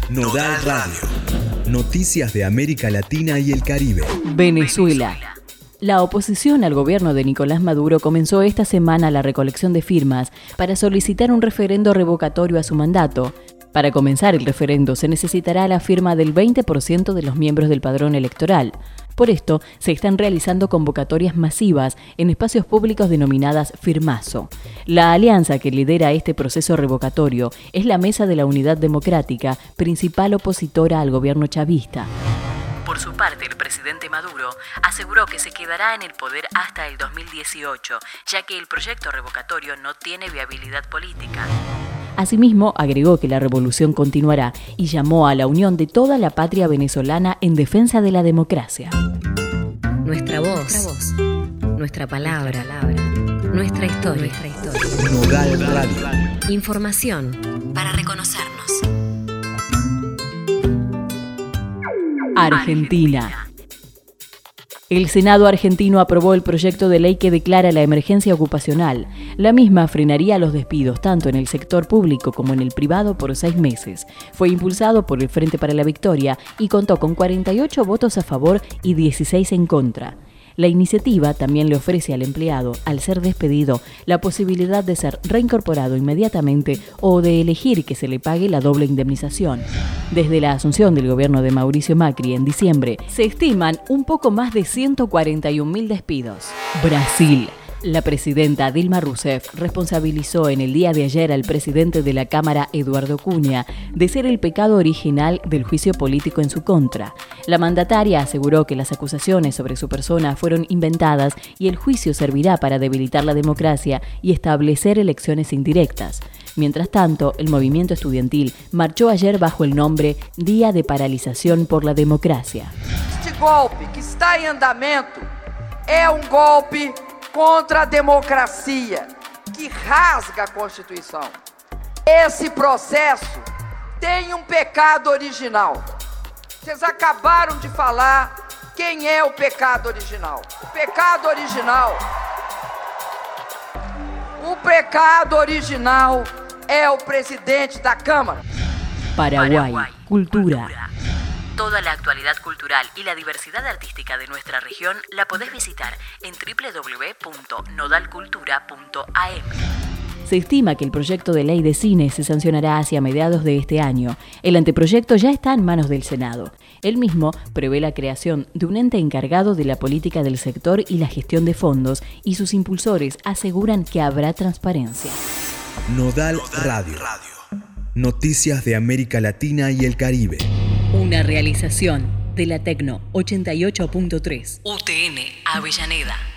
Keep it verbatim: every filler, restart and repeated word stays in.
Nodal Radio. Noticias de América Latina y el Caribe. Venezuela. La oposición al gobierno de Nicolás Maduro comenzó esta semana la recolección de firmas para solicitar un referendo revocatorio a su mandato. Para comenzar el referendo se necesitará la firma del veinte por ciento de los miembros del padrón electoral. Por esto, se están realizando convocatorias masivas en espacios públicos denominadas Firmazo. La alianza que lidera este proceso revocatorio es la Mesa de la Unidad Democrática, principal opositora al gobierno chavista. Por su parte, el presidente Maduro aseguró que se quedará en el poder hasta el dos mil dieciocho, ya que el proyecto revocatorio no tiene viabilidad política. Asimismo, agregó que la revolución continuará y llamó a la unión de toda la patria venezolana en defensa de la democracia. Nuestra voz, nuestra, voz, nuestra palabra, palabra, nuestra historia. Nuestra historia. Nodal Radio. Información para reconocernos. Argentina. El Senado argentino aprobó el proyecto de ley que declara la emergencia ocupacional. La misma frenaría los despidos tanto en el sector público como en el privado por seis meses. Fue impulsado por el Frente para la Victoria y contó con cuarenta y ocho votos a favor y dieciséis en contra. La iniciativa también le ofrece al empleado, al ser despedido, la posibilidad de ser reincorporado inmediatamente o de elegir que se le pague la doble indemnización. Desde la asunción del gobierno de Mauricio Macri en diciembre, se estiman un poco más de ciento cuarenta y un mil despidos. Brasil. La presidenta Dilma Rousseff responsabilizó en el día de ayer al presidente de la Cámara, Eduardo Cunha, de ser el pecado original del juicio político en su contra. La mandataria aseguró que las acusaciones sobre su persona fueron inventadas y el juicio servirá para debilitar la democracia y establecer elecciones indirectas. Mientras tanto, el movimiento estudiantil marchó ayer bajo el nombre Día de Paralización por la Democracia. Este golpe que está en andamento es un golpe contra a democracia, que rasga a Constituição. Esse processo tem um pecado original. Vocês acabaram de falar quem é o pecado original. O pecado original, o pecado original é o presidente da Câmara. Paraguay, cultura. Toda la actualidad cultural y la diversidad artística de nuestra región la podés visitar en doble u doble u doble u punto nodal cultura punto a m. Se estima que el proyecto de ley de cine se sancionará hacia mediados de este año. El anteproyecto ya está en manos del Senado. El mismo prevé la creación de un ente encargado de la política del sector y la gestión de fondos, y sus impulsores aseguran que habrá transparencia. Nodal Radio. Noticias de América Latina y el Caribe. Una realización de la Tecno ochenta y ocho punto tres. U T N Avellaneda.